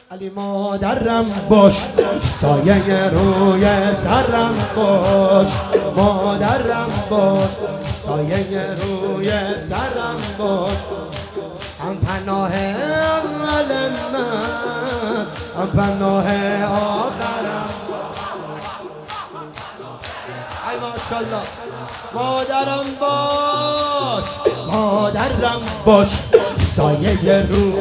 علی مادرم باش، سایه روی سرم باش. مادرم باش، سایه روی سرم باش. هم پناه اول من، هم پناه آخرم. ای ماشالله. مادرم باش، مادرم باش، سایه روی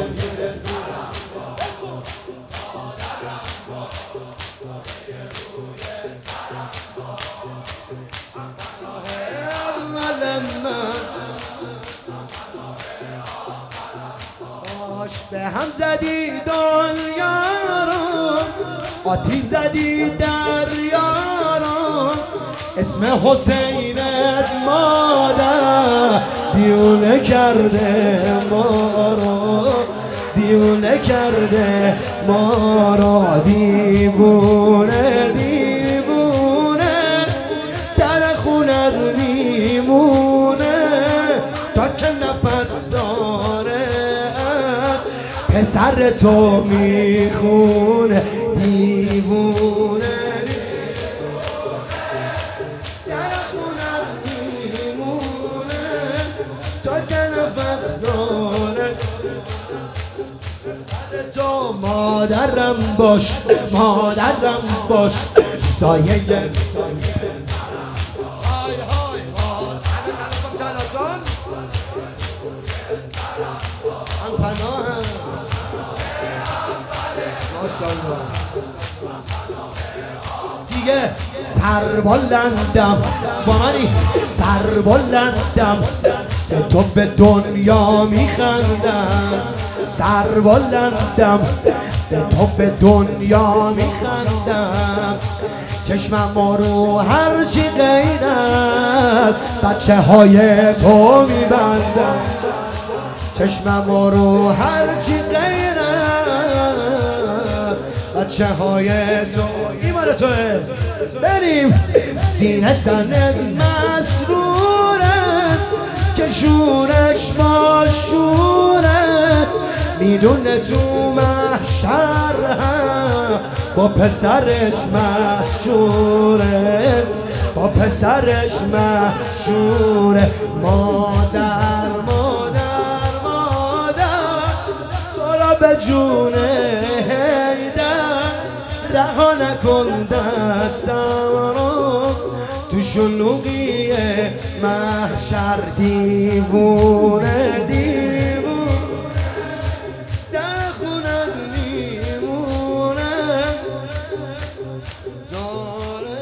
باش. به هم زدی دنیا رو، آتیش زدی دریا رو. اسم حسینت مادر دیونه کرده ما رو، دیونه کرده ما رو. دیوونه دیوونه در خونت میمونه تا که نفس داره، پسر تو میخونه. دیوونه در خونت میمونه تا که نفس داره. تو مادرم باش، مادرم باش، سایه هم پناهم. ماشالله. دیگه سر بلندم با منی، سر بلندم به تو به دنیا میخندم. سر بلندم به تو به دنیا میخندم. چشمم رو هرچی غیرت بچه های تو میبندم. چشمم رو هرچی غیرت بچه های تو. ایمان توه. بریم. سینه زنت مسروره که شورش با شوره، میدونه تو محشر با پسرش محشوره، با پسرش محشوره. مادر مادر مادر تو را به جونه هیدر رها نکن دستم رو تو شلوغی محشر. دیوونه دیوونه در خونت میمونه داره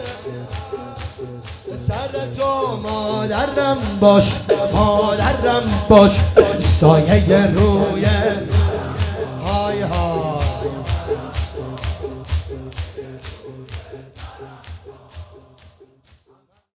سر تو. مادرم باش، مادرم باش، سایه روی